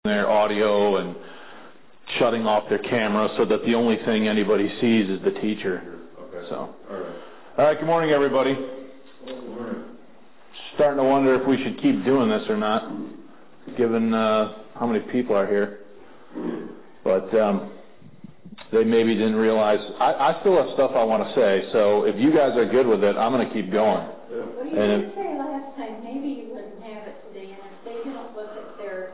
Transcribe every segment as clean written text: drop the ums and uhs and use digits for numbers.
their audio and shutting off their camera so that the only thing anybody sees is the teacher. Okay. So, all right. Good morning, everybody. Good morning. Starting to wonder if we should keep doing this or not, given how many people are here. But they maybe didn't realize. I still have stuff I want to say, so if you guys are good with it, I'm going to keep going. Yeah. Well, you did say last time maybe you wouldn't have it today, and if they don't look at their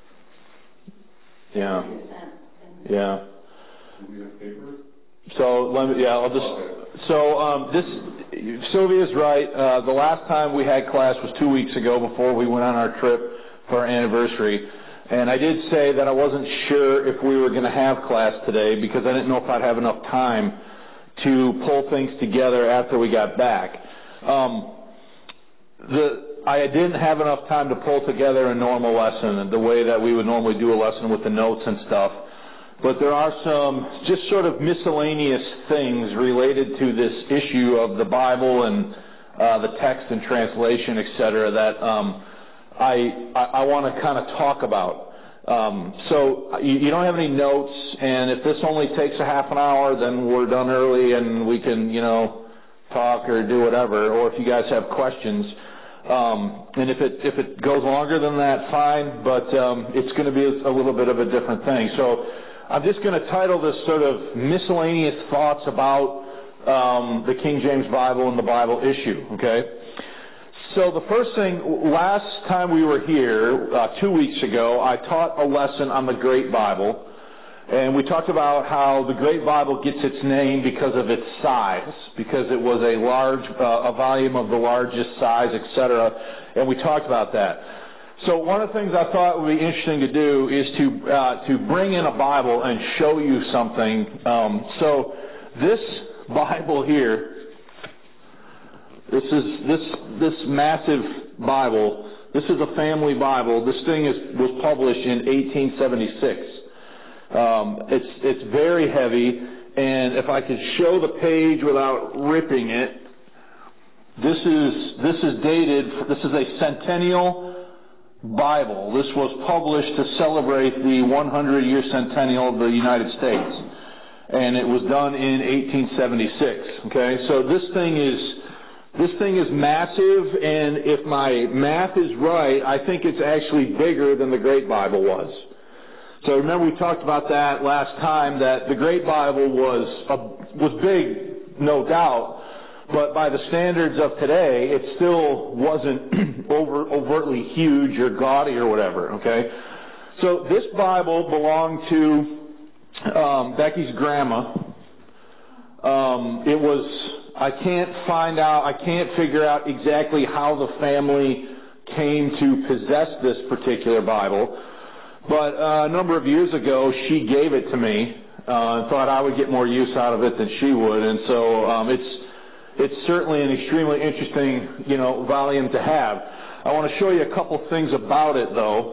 Yeah. consent. Yeah. Do we have paper? So I'll just. Okay. So Sylvia's right. The last time we had class was 2 weeks ago before we went on our trip for our anniversary. And I did say that I wasn't sure if we were going to have class today because I didn't know if I'd have enough time to pull things together after we got back. I didn't have enough time to pull together a normal lesson, the way that we would normally do a lesson with the notes and stuff. But there are some just sort of miscellaneous things related to this issue of the Bible and the text and translation, etc., that I want to kind of talk about. So you don't have any notes, and if this only takes a half an hour, then we're done early and we can, talk or do whatever. Or if you guys have questions, and if it goes longer than that, fine. But it's going to be a little bit of a different thing. So I'm just going to title this sort of miscellaneous thoughts about the King James Bible and the Bible issue. Okay. So the first thing, last time we were here, 2 weeks ago, I taught a lesson on the Great Bible, and we talked about how the Great Bible gets its name because of its size, because it was a volume of the largest size, etc., and we talked about that. So one of the things I thought would be interesting to do is to bring in a Bible and show you something. So this Bible here, this massive Bible. This is a family Bible. This thing was published in 1876. It's very heavy, and if I could show the page without ripping it, this is dated. This is a centennial Bible. This was published to celebrate the 100-year centennial of the United States, and it was done in 1876. Okay, so this thing is massive, and if my math is right, I think it's actually bigger than the Great Bible was. So remember we talked about that last time, that the Great Bible was big, no doubt, but by the standards of today, it still wasn't overtly huge or gaudy or whatever, okay? So this Bible belonged to Becky's grandma. I can't figure out exactly how the family came to possess this particular Bible, but a number of years ago she gave it to me and thought I would get more use out of it than she would, and so it's certainly an extremely interesting, volume to have. I want to show you a couple things about it, though.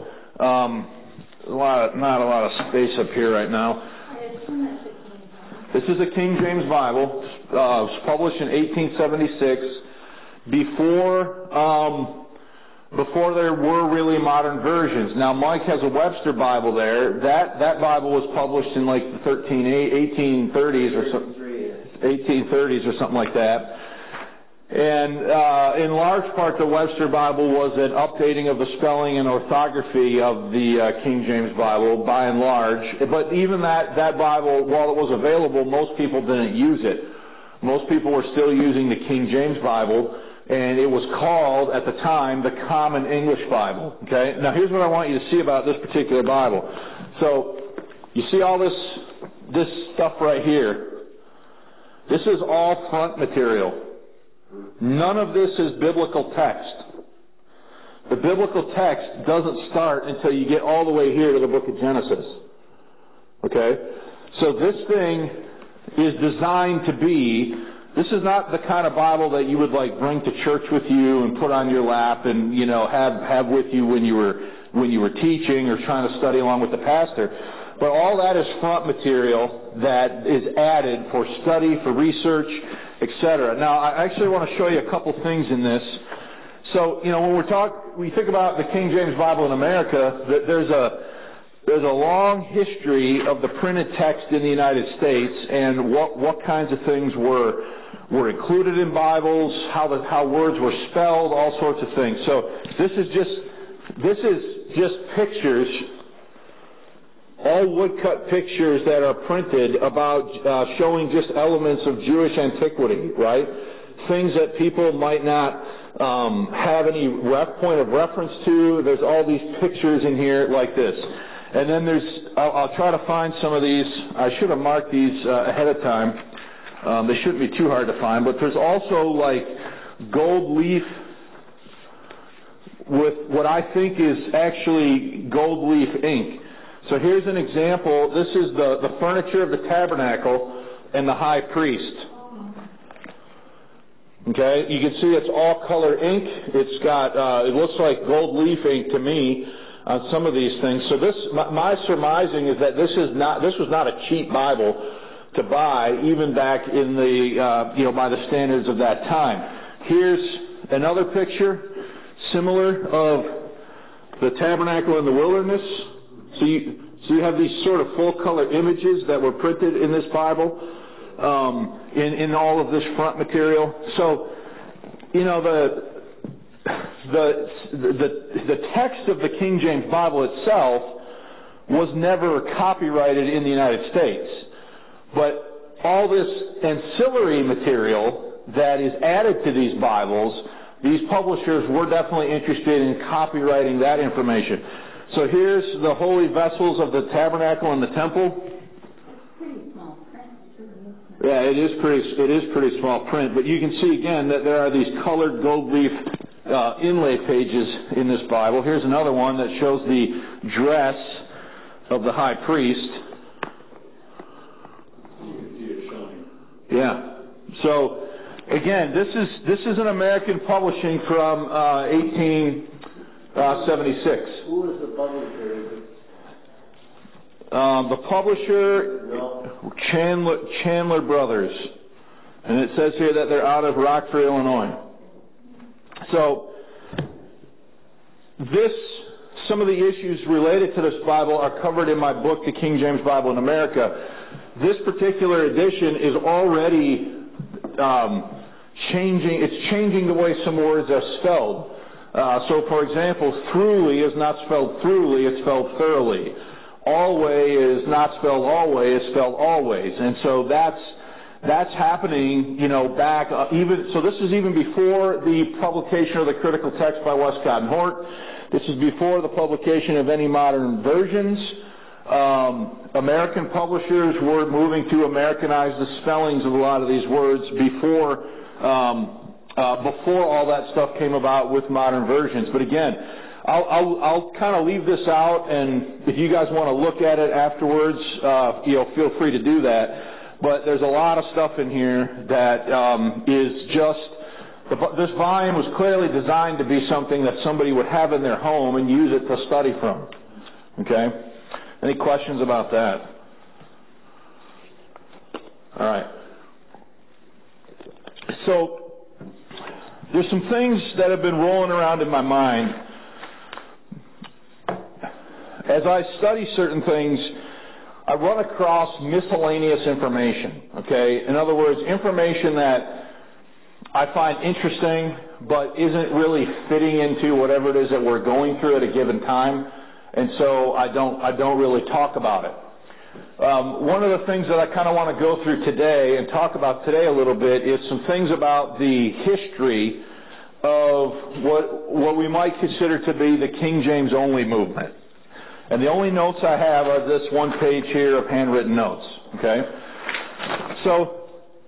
Not a lot of space up here right now. This is a King James Bible. It was published in 1876, before there were really modern versions. Now, Mike has a Webster Bible there. That Bible was published in like the 1830s or something. 1830s or something like that. And in large part, the Webster Bible was an updating of the spelling and orthography of the King James Bible, by and large. But even that Bible, while it was available, most people didn't use it. Most people were still using the King James Bible, and it was called, at the time, the Common English Bible. Okay? Now, here's what I want you to see about this particular Bible. So, you see all this stuff right here? This is all front material. None of this is biblical text. The biblical text doesn't start until you get all the way here to the book of Genesis. Okay? So this thing is designed to be, this is not the kind of Bible that you would bring to church with you and put on your lap and, have with you when you were teaching or trying to study along with the pastor. But all that is front material that is added for study, for research, etc. Now, I actually want to show you a couple things in this. So, when we think about the King James Bible in America, there's there's a long history of the printed text in the United States and what kinds of things were included in Bibles, how words were spelled, all sorts of things. So this is just pictures, all woodcut pictures that are printed about showing just elements of Jewish antiquity, right? Things that people might not have any point of reference to. There's all these pictures in here like this. And then I'll try to find some of these. I should have marked these ahead of time. They shouldn't be too hard to find, but there's also like gold leaf with what I think is actually gold leaf ink. So here's an example. This is the furniture of the tabernacle and the high priest. Okay, you can see it's all color ink. It's got, it looks like gold leaf ink to me on some of these things. So my surmising is that this was not a cheap Bible to buy, even back in the, by the standards of that time. Here's another picture, similar, of the tabernacle in the wilderness. So you have these sort of full color images that were printed in this Bible, in all of this front material. So, the text of the King James Bible itself was never copyrighted in the United States. But all this ancillary material that is added to these Bibles, these publishers were definitely interested in copyrighting that information. So here's the holy vessels of the tabernacle and the temple. Pretty small print. Yeah, it is pretty small print, but you can see again that there are these colored gold leaf inlay pages in this Bible. Here's another one that shows the dress of the high priest. You can see it showing. Yeah. So again, this is an American publishing from 1876. Who is the publisher? The publisher, Chandler Brothers, and it says here that they're out of Rockford, Illinois. So some of the issues related to this Bible are covered in my book, The King James Bible in America. This particular edition is already changing. It's changing the way some words are spelled. So, for example, throughly is not spelled throughly; it's spelled thoroughly. Alway is not spelled alway; it's spelled always. And so that's happening, back even. So this is even before the publication of the critical text by Westcott and Hort. This is before the publication of any modern versions. American publishers were moving to Americanize the spellings of a lot of these words before all that stuff came about with modern versions. But again, I'll kind of leave this out, and if you guys want to look at it afterwards, feel free to do that. But there's a lot of stuff in here that is just. This volume was clearly designed to be something that somebody would have in their home and use it to study from. Okay? Any questions about that? All right. So there's some things that have been rolling around in my mind. As I study certain things, I run across miscellaneous information. Okay? In other words, information that I find interesting, but isn't really fitting into whatever it is that we're going through at a given time, and so I don't really talk about it. One of the things that I kind of want to go through today and talk about today a little bit is some things about the history of what we might consider to be the King James only movement. And the only notes I have are this one page here of handwritten notes. Okay, so.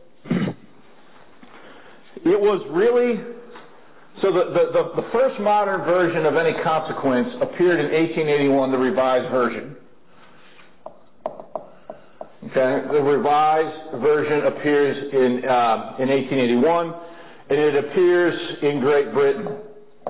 It was really, so the first modern version of any consequence appeared in 1881, the Revised Version. Okay, the Revised Version appears in 1881, and it appears in Great Britain.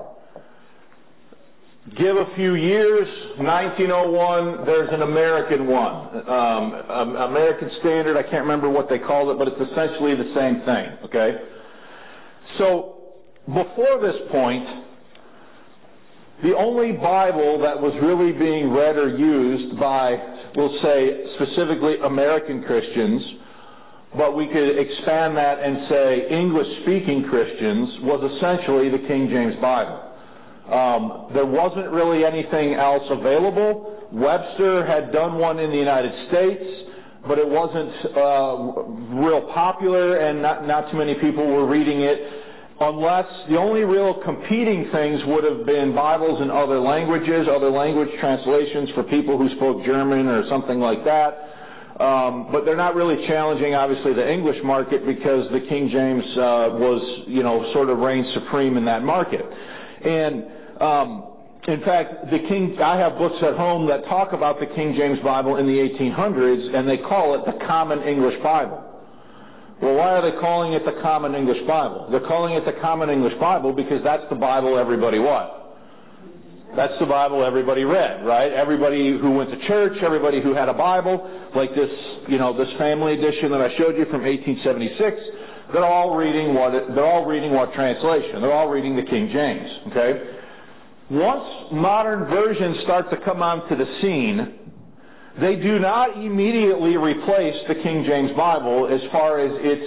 Give a few years, 1901, there's an American one. American Standard, I can't remember what they called it, but it's essentially the same thing, okay? So, before this point, the only Bible that was really being read or used by, we'll say, specifically American Christians, but we could expand that and say English-speaking Christians, was essentially the King James Bible. There wasn't really anything else available. Webster had done one in the United States, but it wasn't real popular, and not too many people were reading it, unless the only real competing things would have been Bibles in other languages, other language translations for people who spoke German or something like that. But they're not really challenging, obviously, the English market, because the King James was, sort of reigned supreme in that market. And in fact, I have books at home that talk about the King James Bible in the 1800s, and they call it the Common English Bible. Well, why are they calling it the Common English Bible? They're calling it the Common English Bible because that's the Bible everybody what? That's the Bible everybody read, right? Everybody who went to church, everybody who had a Bible, like this, this family edition that I showed you from 1876, they're all reading what translation? They're all reading the King James, okay? Once modern versions start to come onto the scene, they do not immediately replace the King James Bible as far as its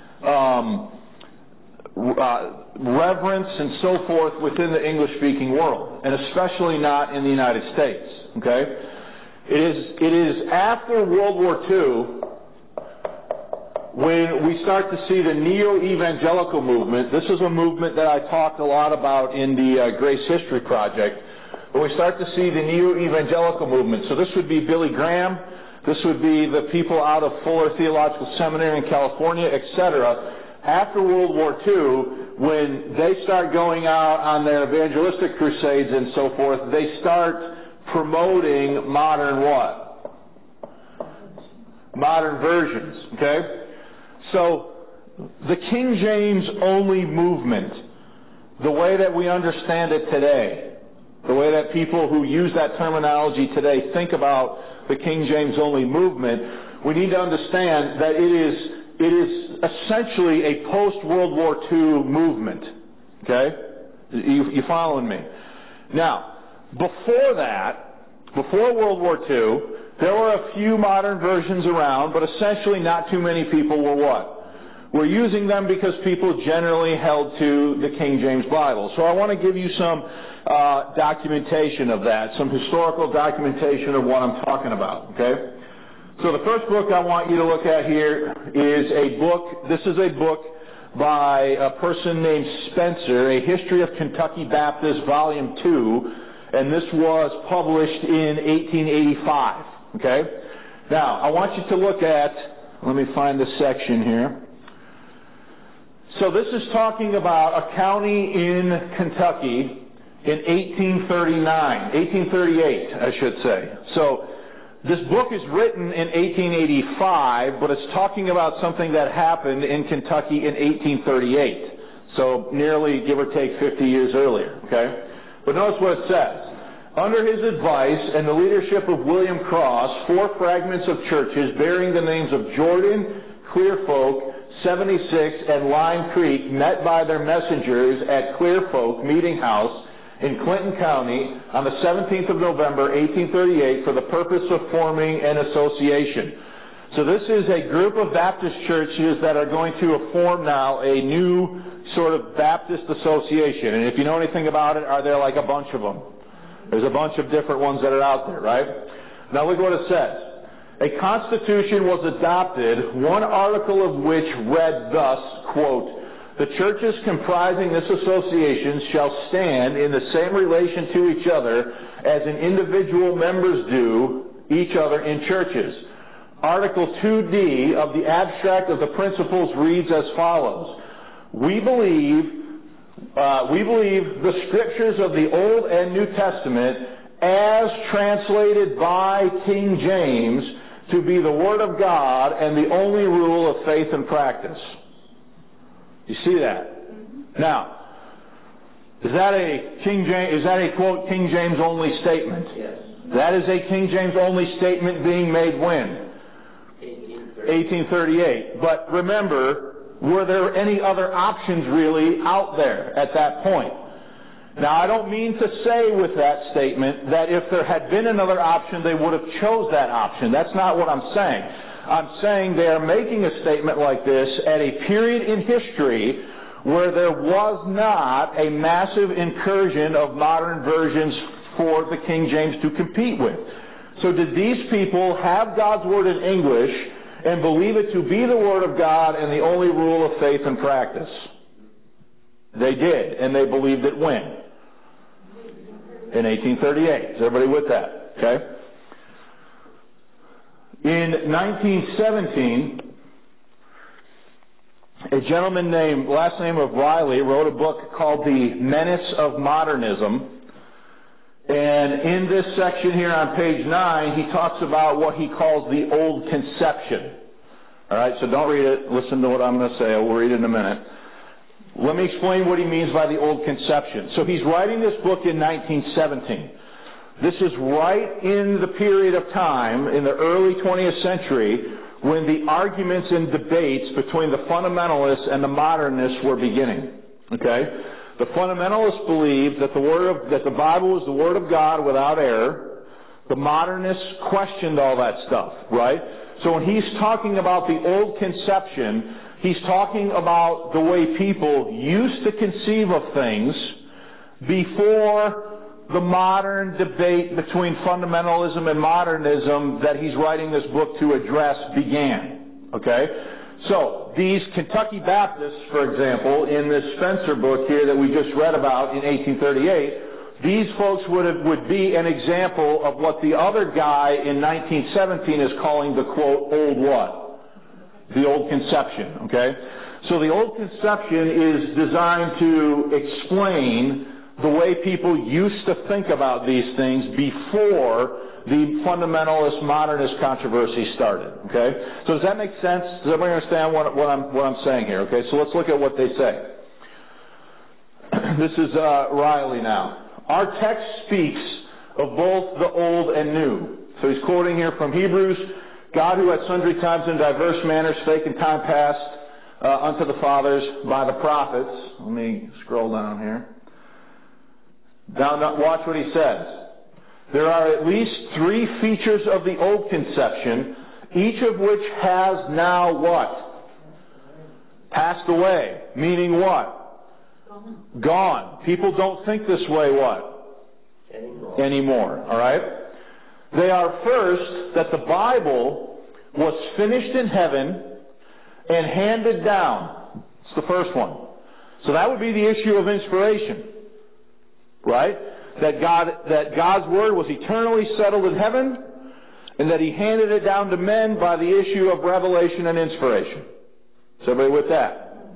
reverence and so forth within the English-speaking world, and especially not in the United States. Okay, it is after World War II when we start to see the neo-evangelical movement. This is a movement that I talked a lot about in the Grace History Project. But we start to see the neo-evangelical movement. So this would be Billy Graham, this would be the people out of Fuller Theological Seminary in California, etc. After World War II, when they start going out on their evangelistic crusades and so forth, they start promoting modern what? Modern versions, okay? So the King James only movement, the way that we understand it today, the way that people who use that terminology today think about the King James only movement, we need to understand that it is essentially a post-World War II movement. Okay? You following me? Now, before World War II, there were a few modern versions around, but essentially not too many people were what? Were using them because people generally held to the King James Bible. So I want to give you some documentation of that, some historical documentation of what I'm talking about, okay? So the first book I want you to look at here is a book. This is a book by a person named Spencer, A History of Kentucky Baptists, Volume 2, and this was published in 1885, okay? Now, I want you to look at, let me find this section here. So this is talking about a county in Kentucky in 1838, I should say. So this book is written in 1885, but it's talking about something that happened in Kentucky in 1838. So nearly, give or take, 50 years earlier, okay? But notice what it says. Under his advice and the leadership of William Cross, 4 fragments of churches bearing the names of Jordan, Clear Folk, 76, and Lime Creek met by their messengers at Clear Folk Meeting House in Clinton County on the 17th of November, 1838, for the purpose of forming an association. So this is a group of Baptist churches that are going to form now a new sort of Baptist association. And if you know anything about it, are there like a bunch of them? There's a bunch of different ones that are out there, right? Now look what it says. A constitution was adopted, one article of which read thus, quote, "The churches comprising this association shall stand in the same relation to each other as an individual members do each other in churches." Article 2D of the abstract of the principles reads as follows. We believe the scriptures of the Old and New Testament as translated by King James to be the Word of God and the only rule of faith and practice. You see that? Now, is that a quote King James only statement? Yes. That is a King James only statement being made when? 1838. But remember, were there any other options really out there at that point? Now, I don't mean to say with that statement that if there had been another option, they would have chose that option. That's not what I'm saying. I'm saying they are making a statement like this at a period in history where there was not a massive incursion of modern versions for the King James to compete with. So did these people have God's Word in English and believe it to be the Word of God and the only rule of faith and practice? They did, and they believed it when? In 1838. Is everybody with that? Okay? In 1917, a gentleman named, last name of Riley, wrote a book called The Menace of Modernism. And in this section here on page 9, he talks about what he calls the old conception. All right, so don't read it. Listen to what I'm going to say. We'll read it in a minute. Let me explain what he means by the old conception. So he's writing this book in 1917. This is right in the period of time, in the early 20th century, when the arguments and debates between the fundamentalists and the modernists were beginning. Okay? The fundamentalists believed that the Bible was the Word of God without error. The modernists questioned all that stuff, right? So when he's talking about the old conception, he's talking about the way people used to conceive of things before the modern debate between fundamentalism and modernism that he's writing this book to address began. Okay? So, these Kentucky Baptists, for example, in this Spencer book here that we just read about in 1838, these folks would be an example of what the other guy in 1917 is calling the, quote, old what? The old conception. Okay? So the old conception is designed to explain the way people used to think about these things before the fundamentalist modernist controversy started. Okay, so does that make sense? Does everybody understand what I'm saying here? Okay, so let's look at what they say. This is Riley now. Our text speaks of both the old and new. So he's quoting here from Hebrews. God, who at sundry times in diverse manners spake in time past unto the fathers by the prophets. Let me scroll down here. Now, watch what he says. There are at least three features of the old conception, each of which has now what? Passed away. Meaning what? Gone. People don't think this way what? Anymore. All right? They are first, that the Bible was finished in heaven and handed down. It's the first one. So that would be the issue of inspiration. Right? That God's Word was eternally settled in heaven, and that He handed it down to men by the issue of revelation and inspiration. Is everybody with that?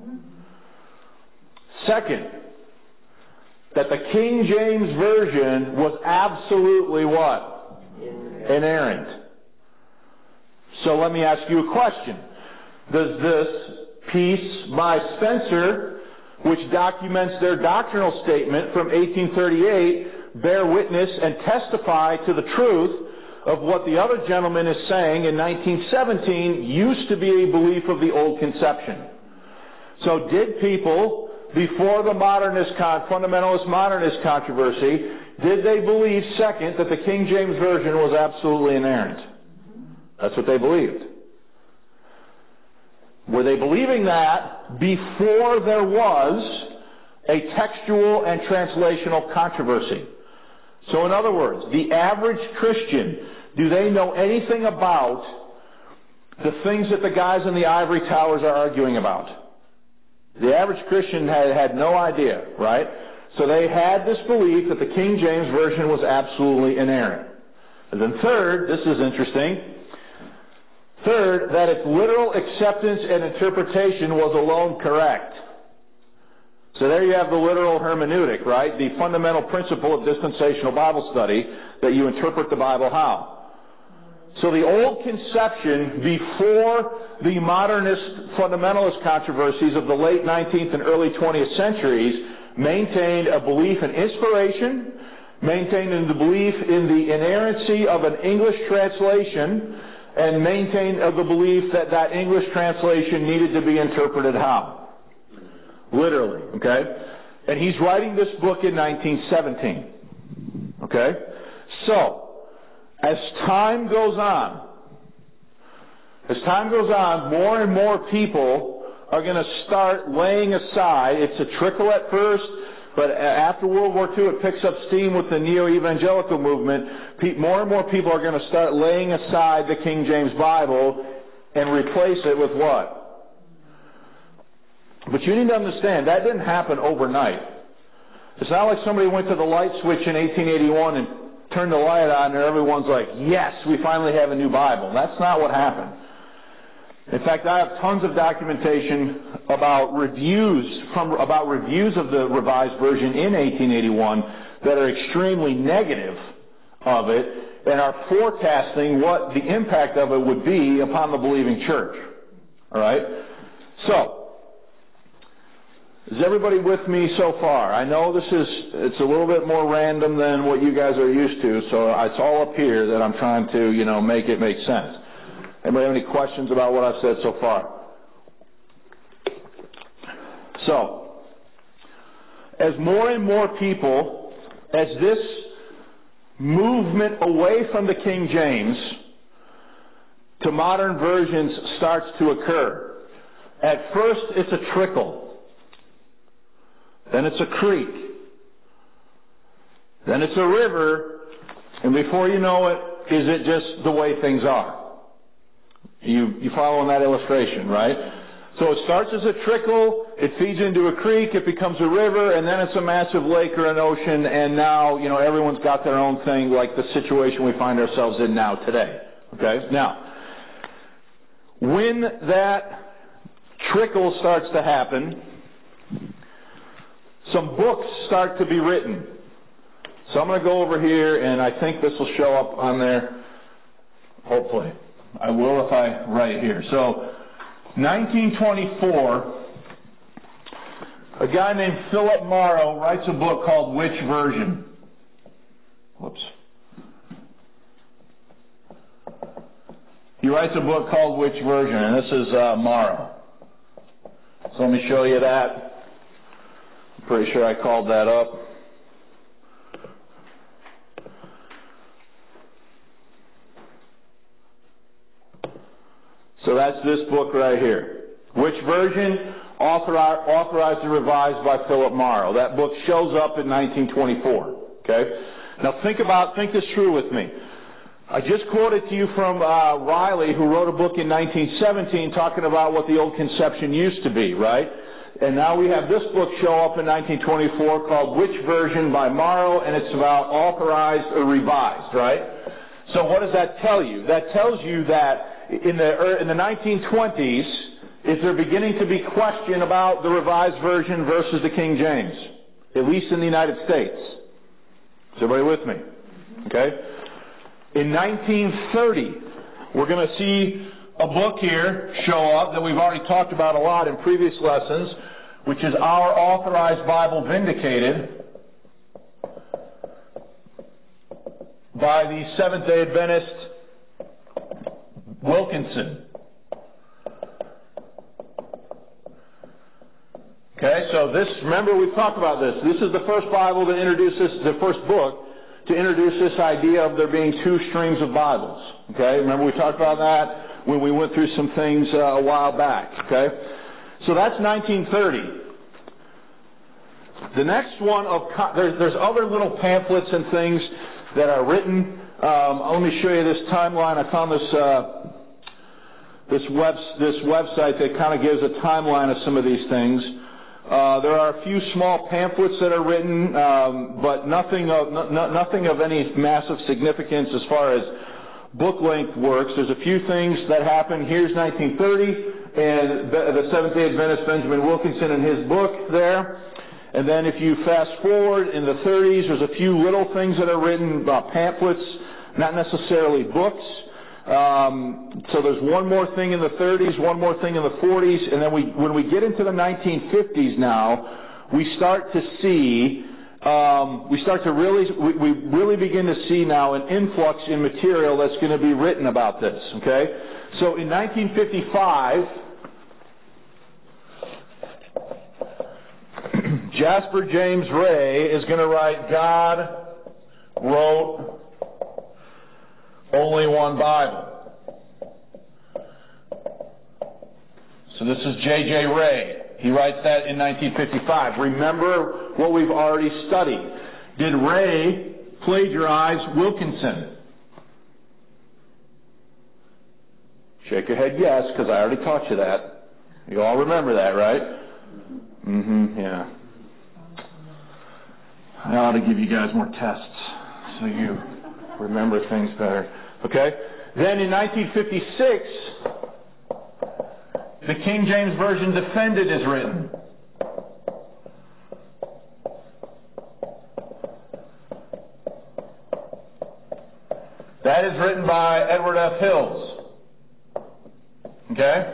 Second, that the King James Version was absolutely what? Inerrant. So let me ask you a question. Does this piece by Spencer, which documents their doctrinal statement from 1838, bear witness and testify to the truth of what the other gentleman is saying in 1917 used to be a belief of the old conception? So did people, before the fundamentalist modernist controversy, did they believe, second, that the King James Version was absolutely inerrant? That's what they believed. Were they believing that before there was a textual and translational controversy? So in other words, the average Christian, do they know anything about the things that the guys in the ivory towers are arguing about? The average Christian had no idea, right? So they had this belief that the King James Version was absolutely inerrant. And then third, this is interesting, third, that its literal acceptance and interpretation was alone correct. So there you have the literal hermeneutic, right? The fundamental principle of dispensational Bible study, that you interpret the Bible how? So the old conception before the modernist fundamentalist controversies of the late 19th and early 20th centuries maintained a belief in inspiration, maintained the belief in the inerrancy of an English translation, and maintained the belief that that English translation needed to be interpreted how? Literally, okay? And he's writing this book in 1917. Okay? So, as time goes on, more and more people are going to start laying aside. It's a trickle at first, but after World War II it picks up steam with the neo-evangelical movement. More and more people are going to start laying aside the King James Bible and replace it with what? But you need to understand, that didn't happen overnight. It's not like somebody went to the light switch in 1881 and turned the light on and everyone's like, yes, we finally have a new Bible. That's not what happened. In fact, I have tons of documentation about reviews of the Revised Version in 1881 that are extremely negative of it and are forecasting what the impact of it would be upon the believing church. All right? So, is everybody with me so far? I know it's a little bit more random than what you guys are used to, so it's all up here that I'm trying to, make it make sense. Anybody have any questions about what I've said so far? So, as more and more people, as this movement away from the King James to modern versions starts to occur, at first it's a trickle. Then it's a creek. Then it's a river. And before you know it, is it just the way things are? You following that illustration, right? So it starts as a trickle, it feeds into a creek, it becomes a river, and then it's a massive lake or an ocean, and now, everyone's got their own thing, like the situation we find ourselves in now today. Okay? Now, when that trickle starts to happen, some books start to be written. So I'm going to go over here, and I think this will show up on there. Hopefully. I will if I write here. So, 1924, a guy named Philip Morrow writes a book called Which Version? Whoops. He writes a book called Which Version? And this is Morrow. So let me show you that. I'm pretty sure I called that up. So that's this book right here. Which Version? Authorized and revised by Philip Morrow. That book shows up in 1924. Okay? Now think this through with me. I just quoted to you from Riley, who wrote a book in 1917 talking about what the old conception used to be, right? And now we have this book show up in 1924 called Which Version by Morrow, and it's about authorized or revised, right? So what does that tell you? That tells you that in the 1920s, is there beginning to be question about the Revised Version versus the King James, at least in the United States. Is everybody with me? Okay? In 1930, we're going to see a book here show up that we've already talked about a lot in previous lessons, which is Our Authorized Bible Vindicated by the Seventh-day Adventist Wilkinson. Okay, so remember we've talked about this. This is the first Bible to introduce the first book to introduce this idea of there being two streams of Bibles. Okay, remember we talked about that when we went through some things a while back. Okay, so that's 1930. The next one there's other little pamphlets and things that are written. Let me show you this timeline. I found this website that kind of gives a timeline of some of these things. There are a few small pamphlets that are written, but nothing of any massive significance as far as book length works. There's a few things that happen. Here's 1930, and the Seventh-day Adventist Benjamin Wilkinson in his book there. And then if you fast forward in the 30s, there's a few little things that are written about pamphlets, not necessarily books. So there's one more thing in the 30s, one more thing in the 40s, and then when we get into the 1950s now, we start to see, we really begin to see now an influx in material that's going to be written about this. Okay, so in 1955, Jasper James Ray is going to write, God wrote only one Bible. So this is J.J. Ray. He writes that in 1955. Remember what we've already studied. Did Ray plagiarize Wilkinson? Shake your head yes, because I already taught you that. You all remember that, right? Yeah. I ought to give you guys more tests so you remember things better. Okay? Then in 1956, the King James Version Defended is written. That is written by Edward F. Hills. Okay?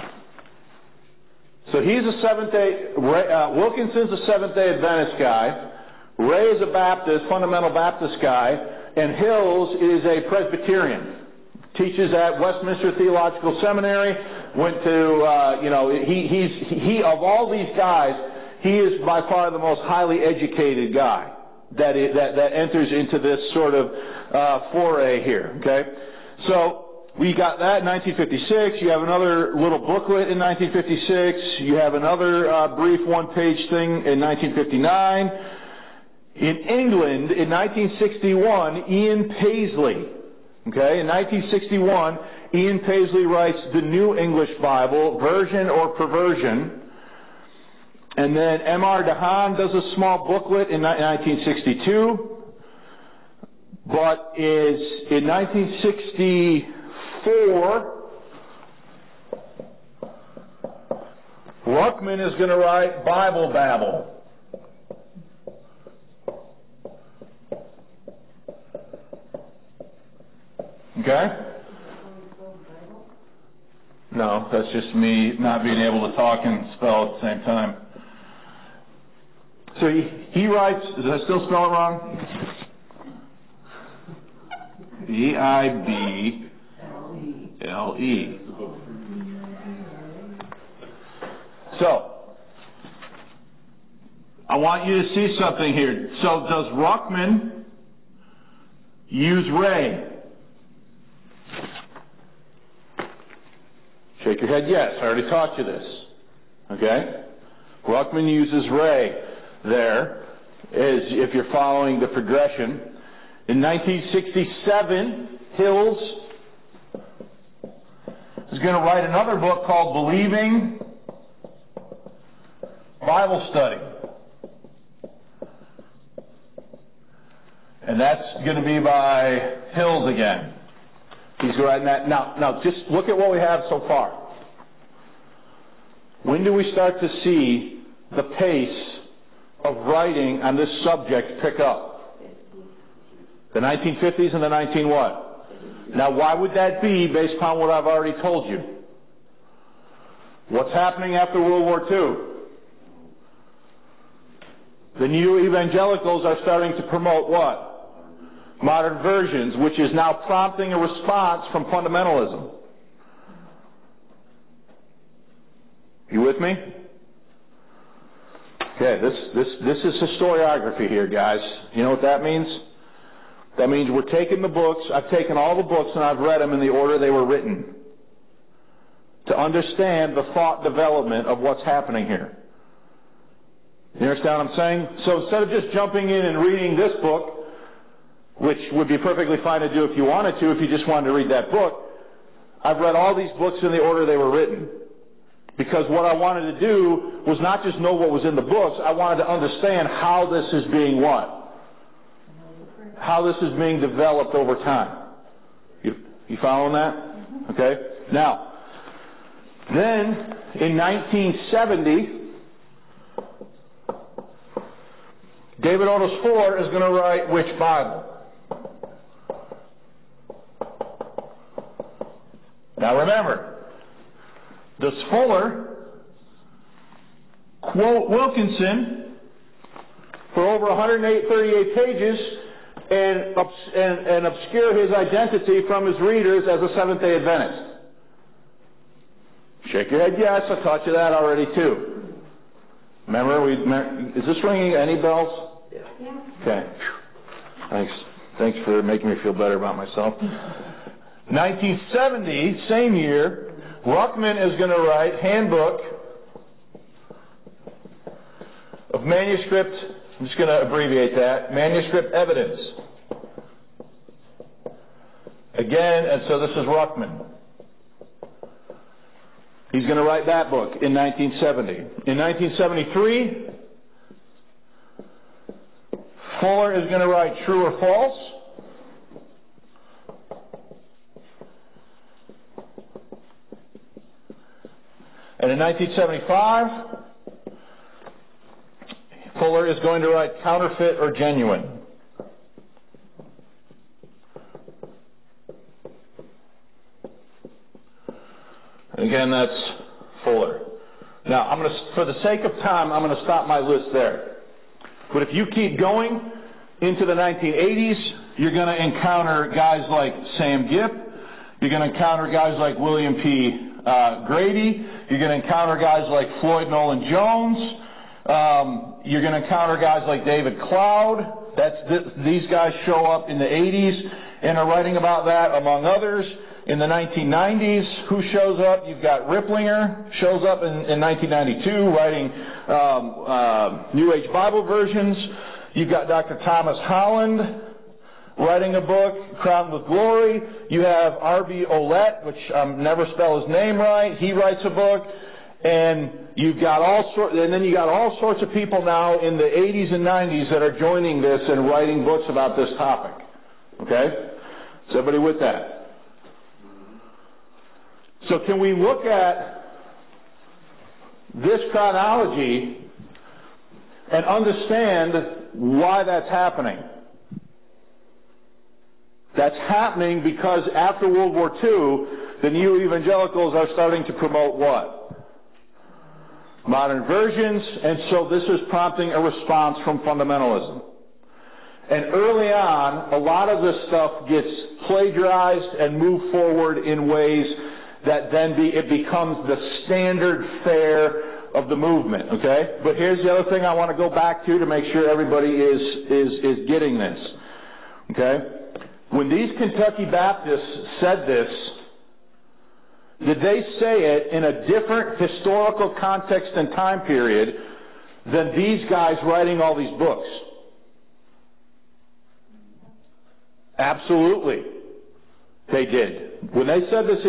So he's a Seventh-day, Wilkinson's a Seventh-day Adventist guy. Ray is a Baptist, fundamental Baptist guy. And Hills is a Presbyterian. Teaches at Westminster Theological Seminary. Went to, he of all these guys, he is by far the most highly educated guy that enters into this sort of foray here. Okay? So, we got that in 1956. You have another little booklet in 1956. You have another brief one-page thing in 1959. In England, in 1961, Ian Paisley. Okay, in 1961, Ian Paisley writes the New English Bible, Version or Perversion. And then M.R. DeHaan does a small booklet in 1962. But in 1964, Ruckman is going to write Bible Babble. Okay? No, that's just me not being able to talk and spell at the same time. So he writes, did I still spell it wrong? B-I-B-L-E. So, I want you to see something here. So, does Ruckman use Ray? Shake your head yes. I already taught you this. Okay? Ruckman uses Ray there, as if you're following the progression. In 1967, Hills is going to write another book called Believing Bible Study. And that's going to be by Hills again. He's writing that. Now, just look at what we have so far. When do we start to see the pace of writing on this subject pick up? The 1950s and the 19 what? Now, why would that be based upon what I've already told you? What's happening after World War II? The new evangelicals are starting to promote what? Modern versions, which is now prompting a response from fundamentalism. You with me? Okay, this is historiography here, guys. You know what that means? That means we're taking the books. I've taken all the books and I've read them in the order they were written to understand the thought development of what's happening here. You understand what I'm saying? So instead of just jumping in and reading this book, which would be perfectly fine to do if you wanted to, if you just wanted to read that book, I've read all these books in the order they were written. Because what I wanted to do was not just know what was in the books, I wanted to understand how this is being what? How this is being developed over time. You following that? Okay. Now, then, in 1970, David Otis Fuller is going to write which Bible? Now remember, does Fuller quote Wilkinson for over 138 pages and obscure his identity from his readers as a Seventh-day Adventist? Shake your head yes, I taught you that already too. Remember, is this ringing any bells? Yeah. Yeah. Okay. Thanks for making me feel better about myself. 1970, same year, Ruckman is going to write Handbook of Manuscript, I'm just going to abbreviate that, Manuscript Evidence. Again, and so this is Ruckman. He's going to write that book in 1970. In 1973, Fuller is going to write True or False. And in 1975, Fuller is going to write Counterfeit or Genuine. Again, that's Fuller. Now, for the sake of time, I'm going to stop my list there. But if you keep going into the 1980s, you're going to encounter guys like Sam Gipp. You're going to encounter guys like William P. Grady. You're going to encounter guys like Floyd Nolan Jones. You're going to encounter guys like David Cloud. These guys show up in the 80s and are writing about that, among others. In the 1990s, who shows up? You've got Ripplinger, shows up in 1992, writing New Age Bible versions. You've got Dr. Thomas Holland writing a book, Crowned with Glory. You have R.B. Olette, which never spell his name right. He writes a book. And you've got then you got all sorts of people now in the 80s and 90s that are joining this and writing books about this topic. Okay? Is everybody with that? So can we look at this chronology and understand why that's happening? That's happening because after World War II, the new evangelicals are starting to promote what? Modern versions, and so this is prompting a response from fundamentalism. And early on, a lot of this stuff gets plagiarized and moved forward in ways that then it becomes the standard fare of the movement, okay? But here's the other thing I want to go back to make sure everybody is getting this, okay? When these Kentucky Baptists said this, did they say it in a different historical context and time period than these guys writing all these books? Absolutely. They did. When they said this in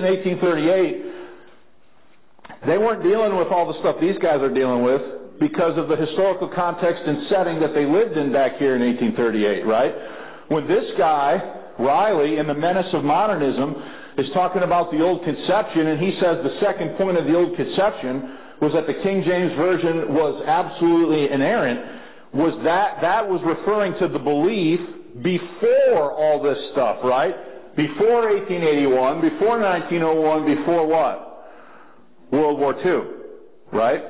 1838, they weren't dealing with all the stuff these guys are dealing with because of the historical context and setting that they lived in back here in 1838, right? When this guy, Riley, in The Menace of Modernism, is talking about the Old Conception, and he says the second point of the Old Conception was that the King James Version was absolutely inerrant, was that was referring to the belief before all this stuff, right? Before 1881, before 1901, before what? World War II, right?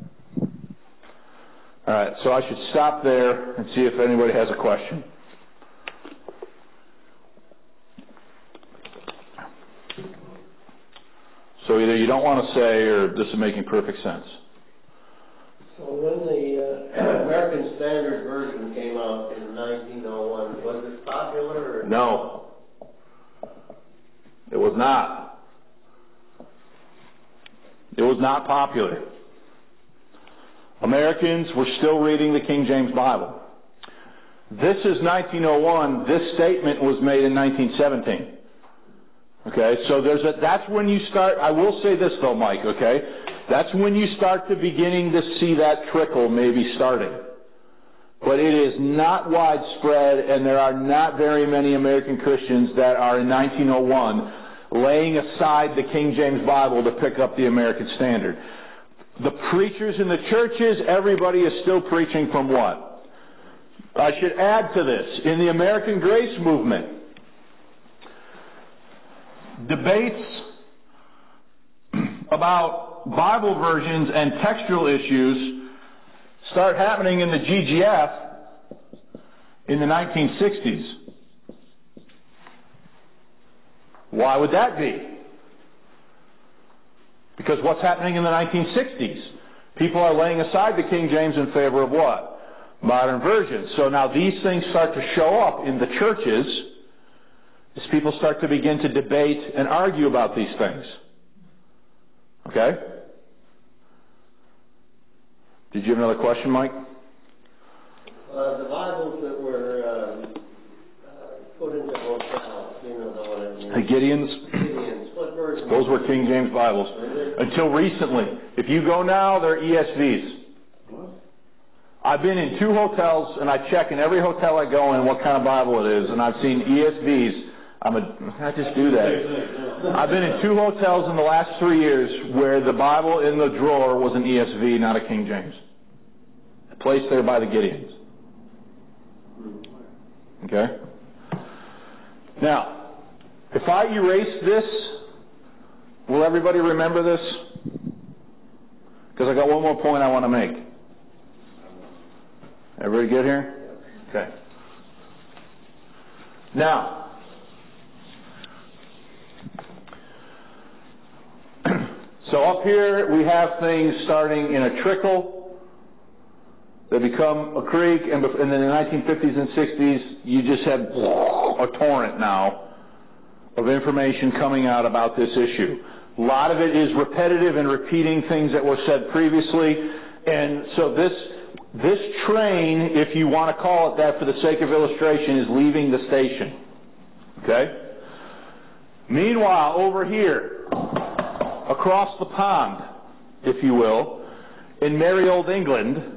All right, so I should stop there and see if anybody has a question. So either you don't want to say or this is making perfect sense. So when the American Standard Version came out in 1901, was it popular? No. It was not. It was not popular. Americans were still reading the King James Bible. This is 1901. This statement was made in 1917. Okay, so that's when you start, I will say this though, Mike, okay? That's when you start to beginning to see that trickle maybe starting. But it is not widespread, and there are not very many American Christians that are in 1901 laying aside the King James Bible to pick up the American Standard. The preachers in the churches, everybody is still preaching from what? I should add to this, in the American Grace Movement, debates about Bible versions and textual issues start happening in the GGF in the 1960s. Why would that be? Because what's happening in the 1960s? People are laying aside the King James in favor of what? Modern versions. So now these things start to show up in the churches as people start to begin to debate and argue about these things. Okay? Did you have another question, Mike? The Bibles that were put into hotels, you know the one I mean. The Gideons? Gideons. What version? Those were King James Bibles. Until recently. If you go now, they're ESVs. I've been in 2 hotels, and I check in every hotel I go in what kind of Bible it is, and I've seen ESVs. I just do that. I've been in 2 hotels in the last 3 years where the Bible in the drawer was an ESV, not a King James. Placed there by the Gideons. Okay? Now, if I erase this, will everybody remember this? Because I got one more point I want to make. Everybody good here? Okay. Now, so up here we have things starting in a trickle. They become a creek, and then in the 1950s and 60s, you just have a torrent now of information coming out about this issue. A lot of it is repetitive and repeating things that were said previously, and so this train, if you want to call it that for the sake of illustration, is leaving the station. Okay? Meanwhile, over here, across the pond, if you will, in merry old England,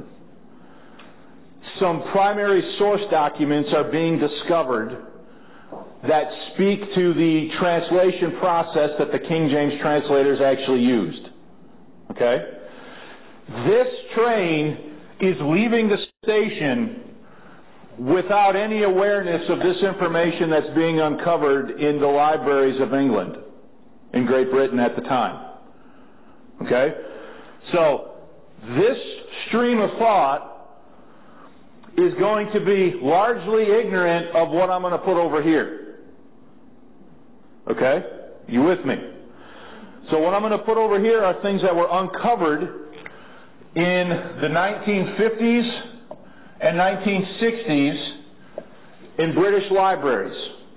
some primary source documents are being discovered that speak to the translation process that the King James translators actually used. Okay? This train is leaving the station without any awareness of this information that's being uncovered in the libraries of England, in Great Britain at the time. Okay? So, this stream of thought is going to be largely ignorant of what I'm going to put over here. Okay? You with me? So what I'm going to put over here are things that were uncovered in the 1950s and 1960s in British libraries.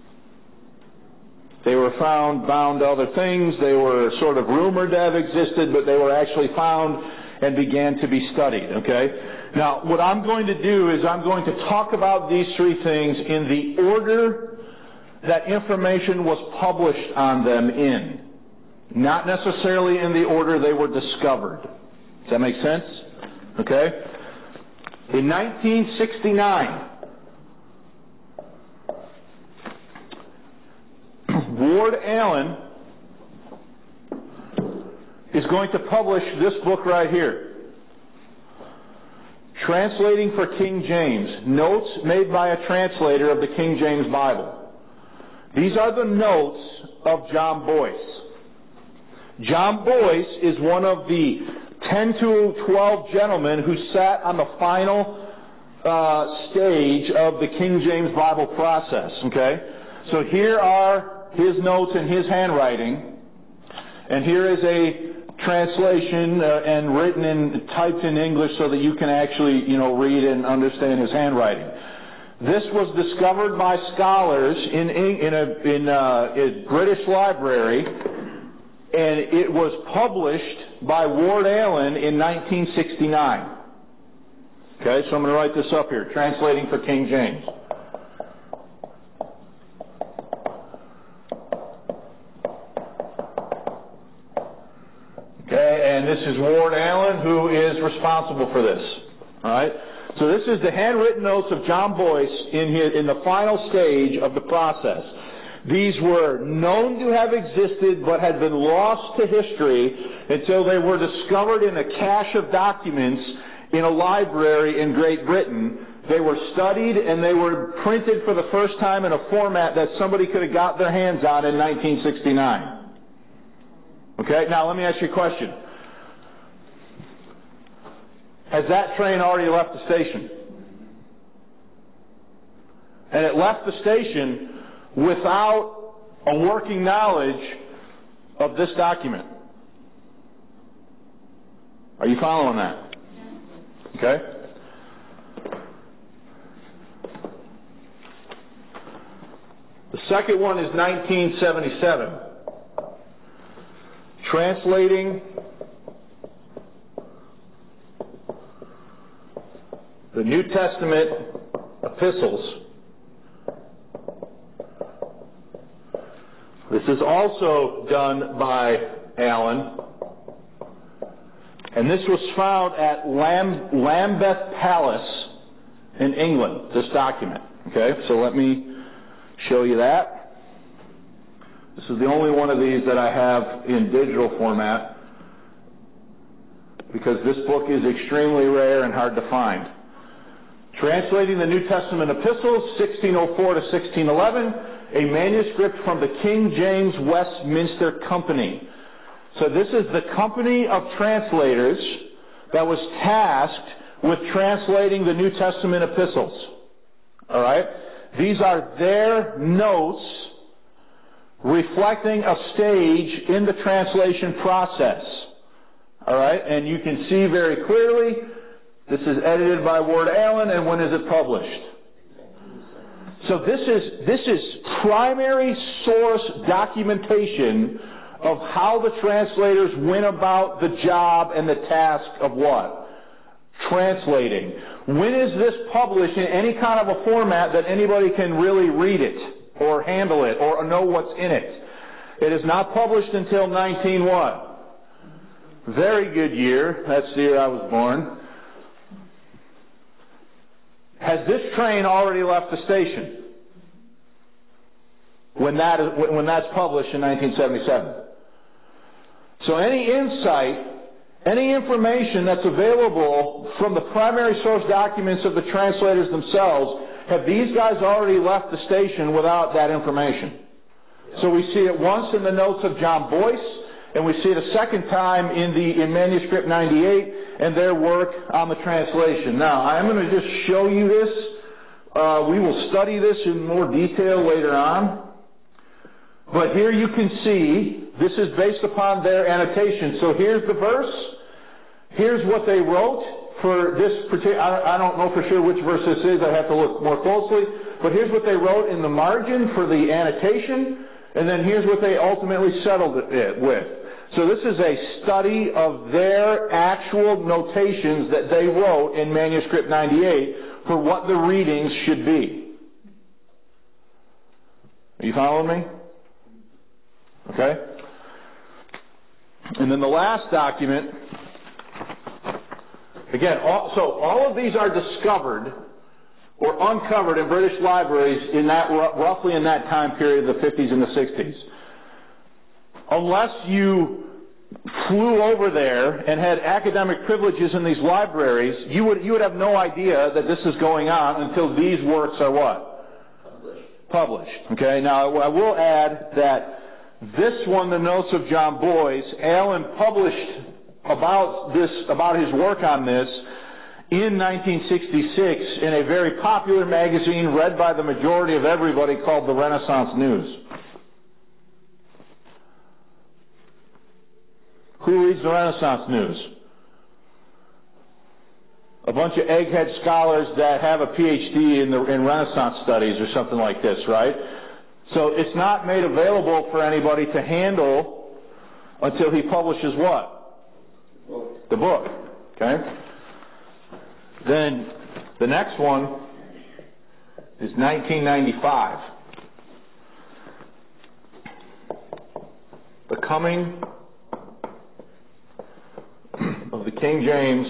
They were found bound to other things. They were sort of rumored to have existed, but they were actually found and began to be studied. Okay? Now, what I'm going to do is I'm going to talk about these 3 things in the order that information was published on them in. Not necessarily in the order they were discovered. Does that make sense? Okay? In 1969, Ward Allen is going to publish this book right here. Translating for King James. Notes made by a translator of the King James Bible. These are the notes of John Boyce. John Boyce is one of the 10 to 12 gentlemen who sat on the final stage of the King James Bible process. Okay? So here are his notes in his handwriting. And here is a translation and written and typed in English so that you can actually, read and understand his handwriting. This was discovered by scholars in a British library, and it was published by Ward Allen in 1969. Okay, so I'm going to write this up here, Translating for King James. And this is Ward Allen, who is responsible for this. All right? So this is the handwritten notes of John Boyce in the final stage of the process. These were known to have existed but had been lost to history until they were discovered in a cache of documents in a library in Great Britain. They were studied and they were printed for the first time in a format that somebody could have got their hands on in 1969. Okay? Now let me ask you a question. Has that train already left the station? And it left the station without a working knowledge of this document. Are you following that? Okay? The second one is 1977. Translating the New Testament epistles. This is also done by Allen. And this was found at Lambeth Palace in England, this document. Okay, so let me show you that. This is the only one of these that I have in digital format because this book is extremely rare and hard to find. Translating the New Testament Epistles, 1604 to 1611, a manuscript from the King James Westminster Company. So this is the company of translators that was tasked with translating the New Testament epistles. All right? These are their notes reflecting a stage in the translation process. All right? And you can see very clearly, this is edited by Ward Allen, and when is it published? So this is primary source documentation of how the translators went about the job and the task of what? Translating. When is this published in any kind of a format that anybody can really read it or handle it or know what's in it? It is not published until 19 what? Very good year. That's the year I was born. Has this train already left the station when that's published in 1977? So any insight, any information that's available from the primary source documents of the translators themselves, have these guys already left the station without that information? So we see it once in the notes of John Boyce, and we see it a second time in manuscript 98 and their work on the translation. Now, I'm going to just show you this. We will study this in more detail later on. But here you can see, this is based upon their annotation. So here's the verse. Here's what they wrote for this particular, I don't know for sure which verse this is. I have to look more closely. But here's what they wrote in the margin for the annotation. And then here's what they ultimately settled it with. So this is a study of their actual notations that they wrote in manuscript 98 for what the readings should be. Are you following me? Okay? And then the last document, again, all of these are discovered or uncovered in British libraries in that roughly in that time period, the 50s and the 60s. Unless you flew over there and had academic privileges in these libraries, you would have no idea that this is going on until these works are what? Published. Okay, now I will add that this one, the Notes of John Boyce, Allen published about his work on this in 1966 in a very popular magazine read by the majority of everybody called the Renaissance News. Who reads the Renaissance News? A bunch of egghead scholars that have a PhD in Renaissance studies or something like this, right? So it's not made available for anybody to handle until he publishes what? The book. Okay? Then the next one is 1995. The Coming of the King James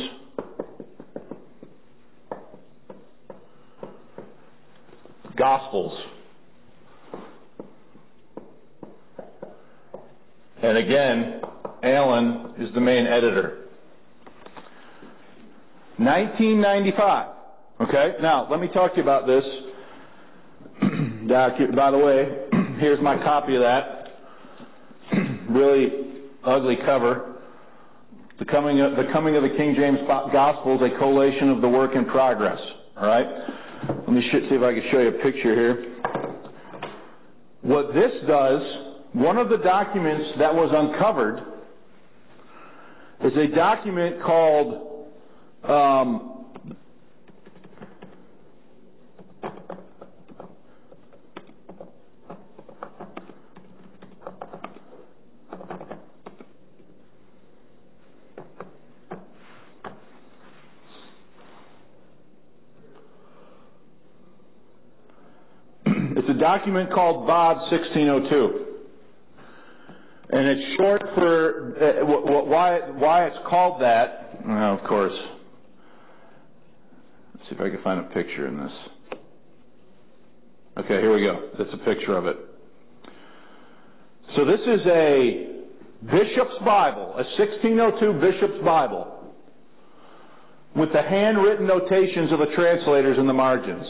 Gospels. And again, Allen is the main editor. 1995. Okay? Now, let me talk to you about this. By the way, here's my copy of that. Really ugly cover. The Coming of the King James Gospels, a collation of the work in progress. All right? Let me see if I can show you a picture here. What this does, one of the documents that was uncovered is a document called it's a document called BOD 1602. And it's short for, why it's called that, well, of course. Let's see if I can find a picture in this. Okay, here we go. That's a picture of it. So this is a bishop's Bible, a 1602 bishop's Bible, with the handwritten notations of the translators in the margins.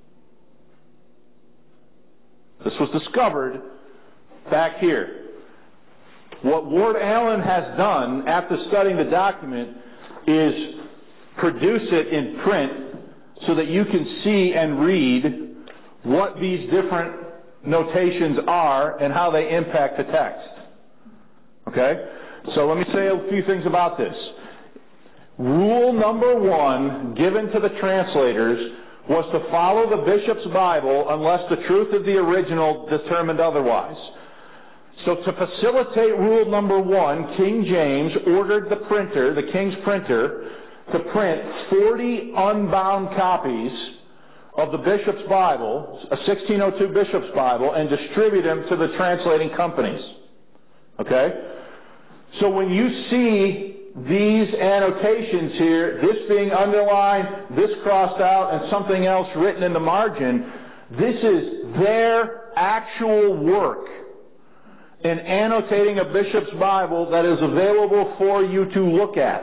This was discovered back here. What Ward Allen has done after studying the document is produce it in print so that you can see and read what these different notations are and how they impact the text. Okay? So let me say a few things about this. Rule number 1 given to the translators was to follow the bishop's Bible unless the truth of the original determined otherwise. So to facilitate rule number 1, King James ordered the printer, the king's printer, to print 40 unbound copies of the bishop's Bible, a 1602 bishop's Bible, and distribute them to the translating companies. Okay? So when you see these annotations here, this being underlined, this crossed out, and something else written in the margin, this is their actual work in annotating a bishop's Bible that is available for you to look at.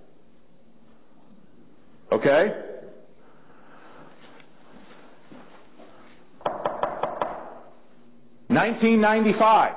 Okay? $1995.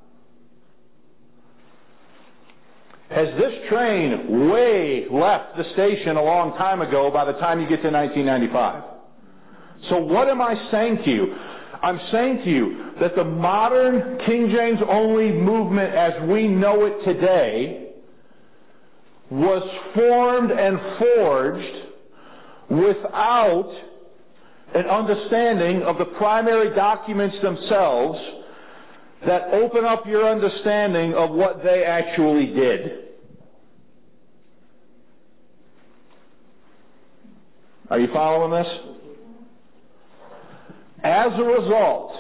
Has this train way left the station a long time ago by the time you get to 1995? So what am I saying to you? I'm saying to you that the modern King James only movement as we know it today was formed and forged without an understanding of the primary documents themselves that open up your understanding of what they actually did. Are you following this? As a result,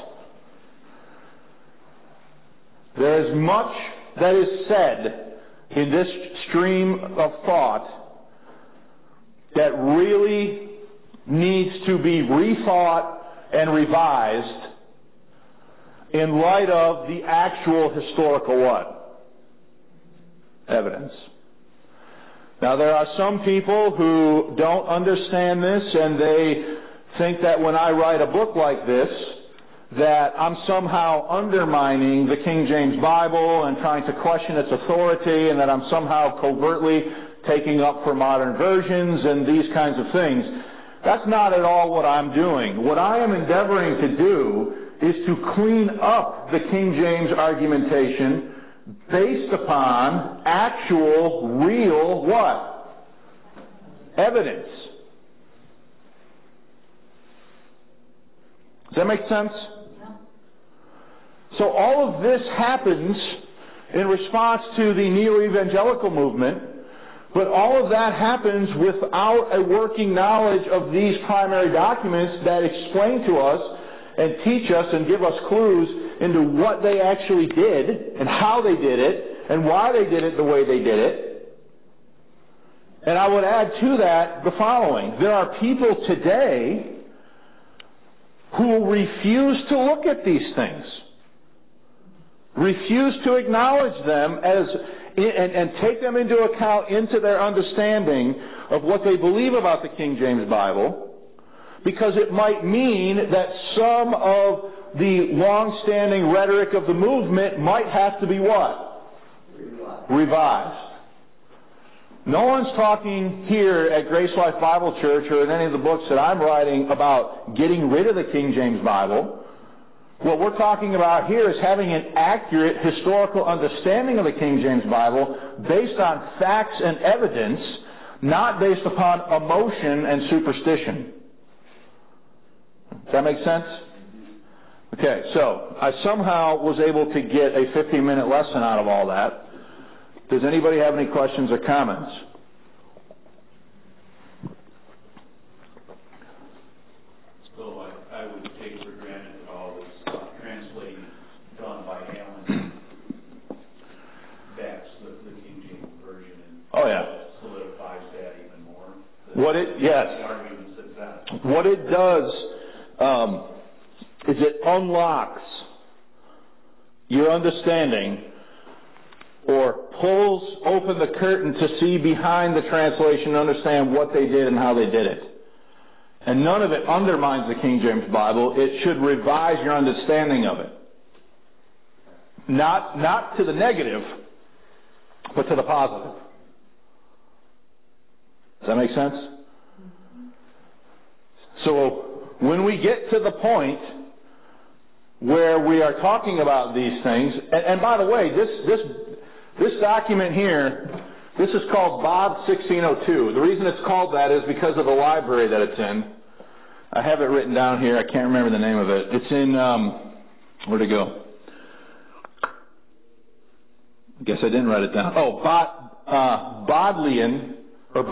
there is much that is said in this stream of thought that really needs to be rethought and revised in light of the actual historical what? Evidence. Now there are some people who don't understand this and they think that when I write a book like this that I'm somehow undermining the King James Bible and trying to question its authority and that I'm somehow covertly taking up for modern versions and these kinds of things. That's not at all what I'm doing. What I am endeavoring to do is to clean up the King James argumentation based upon actual, real, what? Evidence. Does that make sense? Yeah. So all of this happens in response to the neo-evangelical movement, but all of that happens without a working knowledge of these primary documents that explain to us and teach us and give us clues into what they actually did and how they did it and why they did it the way they did it. And I would add to that the following. There are people today who refuse to look at these things, refuse to acknowledge them as and take them into account into their understanding of what they believe about the King James Bible, because it might mean that some of the long-standing rhetoric of the movement might have to be what? Revised. No one's talking here at Grace Life Bible Church or in any of the books that I'm writing about getting rid of the King James Bible. What we're talking about here is having an accurate historical understanding of the King James Bible based on facts and evidence, not based upon emotion and superstition. Does that make sense? Okay, so I somehow was able to get a 15-minute lesson out of all that. Does anybody have any questions or comments? So I would take for granted that all this translating done by Alan backs the King James Version and solidifies that even more. The arguments that What it does is it unlocks your understanding or pulls open the curtain to see behind the translation and understand what they did and how they did it. And none of it undermines the King James Bible. It should revise your understanding of it. Not to the negative, but to the positive. Does that make sense? So when we get to the point where we are talking about these things, and by the way, this document here, this is called Bob 1602. The reason it's called that is because of the library that it's in. I have it written down here. I can't remember the name of it. It's in, where'd it go? I guess I didn't write it down. Oh, Bodleian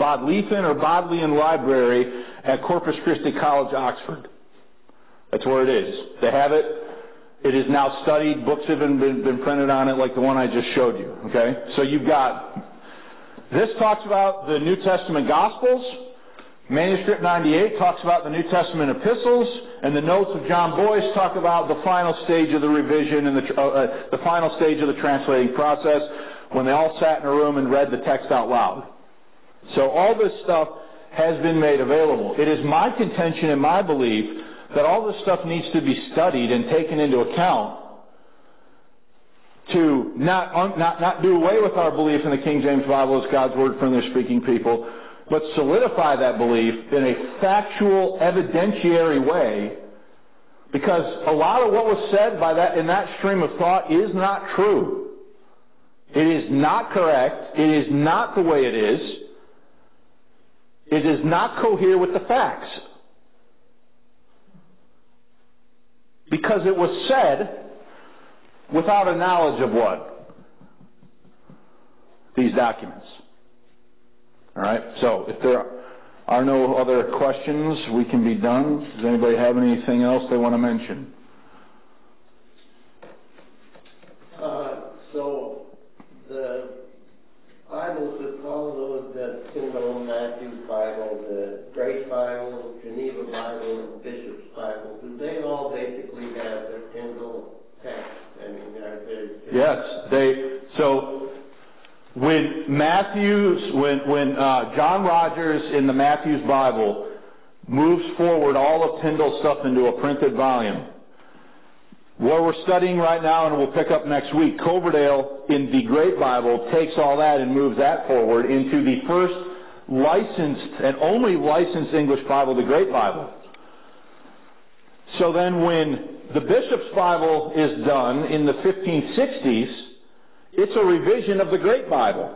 Library at Corpus Christi College, Oxford. That's where it is. They have it. It is now studied. Books have been printed on it like the one I just showed you. Okay? So you've got, this talks about the New Testament Gospels. Manuscript 98 talks about the New Testament epistles. And the notes of John Boyce talk about the final stage of the revision and the final stage of the translating process when they all sat in a room and read the text out loud. So all this stuff has been made available. It is my contention and my belief that all this stuff needs to be studied and taken into account to not do away with our belief in the King James Bible as God's Word for English speaking people, but solidify that belief in a factual, evidentiary way, because a lot of what was said in that stream of thought is not true. It is not correct. It is not the way it is. It does not cohere with the facts. Because it was said without a knowledge of what? These documents. All right? So if there are no other questions, we can be done. Does anybody have anything else they want to mention? So the Bibles that follow the Tyndale Matthews Bible, the Great Bible, Geneva Bible, and Bishop's Bible, do they all basically have the Tyndale text? I mean, yes, so when John Rogers in the Matthews Bible moves forward all of Tyndale's stuff into a printed volume, what we're studying right now, and we'll pick up next week, Coverdale in the Great Bible takes all that and moves that forward into the first licensed and only licensed English Bible, the Great Bible. So then when the Bishop's Bible is done in the 1560s, it's a revision of the Great Bible.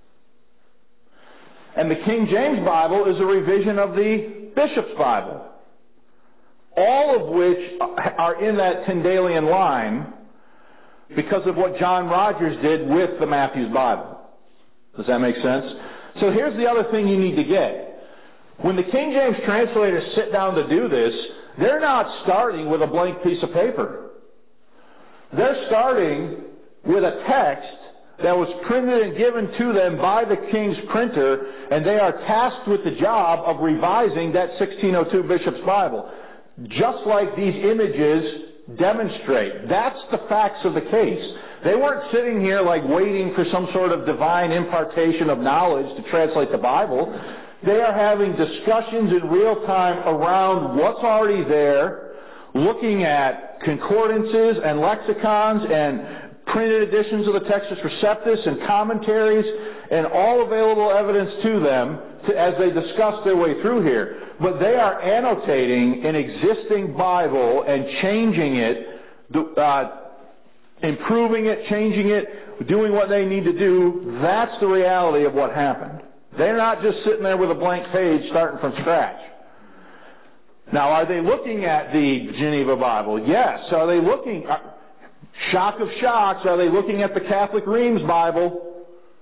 And the King James Bible is a revision of the Bishop's Bible. All of which are in that Tyndalian line because of what John Rogers did with the Matthews Bible. Does that make sense? So here's the other thing you need to get. When the King James translators sit down to do this, they're not starting with a blank piece of paper. They're starting with a text that was printed and given to them by the King's printer, and they are tasked with the job of revising that 1602 Bishop's Bible. Just like these images demonstrate. That's the facts of the case. They weren't sitting here like waiting for some sort of divine impartation of knowledge to translate the Bible. They are having discussions in real time around what's already there, looking at concordances and lexicons and printed editions of the Textus Receptus and commentaries and all available evidence to them as they discuss their way through here. But they are annotating an existing Bible and changing it improving it, changing it, doing what they need to do. That's the reality of what happened. They're not just sitting there with a blank page starting from scratch. Now, are they looking at the Geneva Bible? Yes. Are they looking, shock of shocks, are they looking at the Catholic Reims Bible?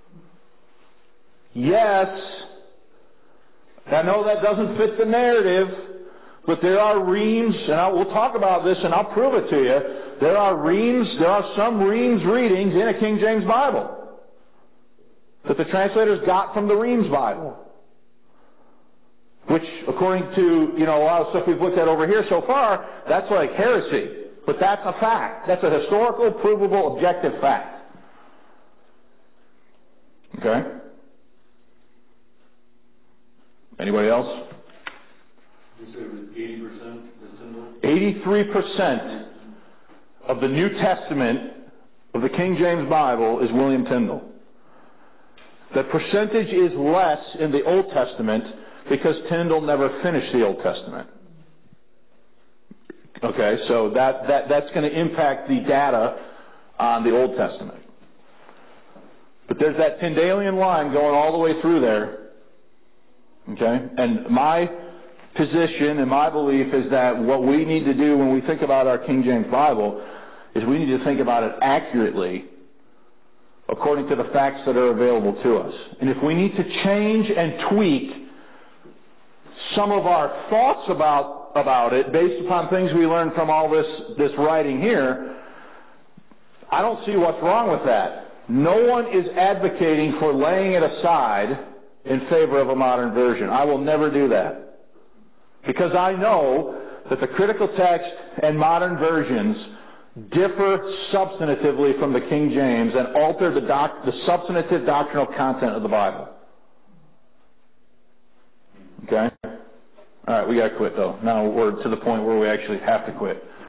Yes. I know that doesn't fit the narrative, but there are Reims, and we'll talk about this and I'll prove it to you. There are some Reims readings in a King James Bible that the translators got from the Reims Bible. Which, according to, a lot of stuff we've looked at over here so far, that's like heresy. But that's a fact. That's a historical, provable, objective fact. Okay? Anybody else? You said it was 80% the symbol? 83% of the New Testament of the King James Bible is William Tyndale. The percentage is less in the Old Testament because Tyndale never finished the Old Testament. Okay, so that's going to impact the data on the Old Testament. But there's that Tyndalian line going all the way through there. Okay, and my position and my belief is that what we need to do when we think about our King James Bible is we need to think about it accurately according to the facts that are available to us. And if we need to change and tweak some of our thoughts about it based upon things we learned from all this writing here, I don't see what's wrong with that. No one is advocating for laying it aside in favor of a modern version. I will never do that. Because I know that the critical text and modern versions differ substantively from the King James and alter the substantive doctrinal content of the Bible. Okay? All right, we got to quit though. Now we're to the point where we actually have to quit.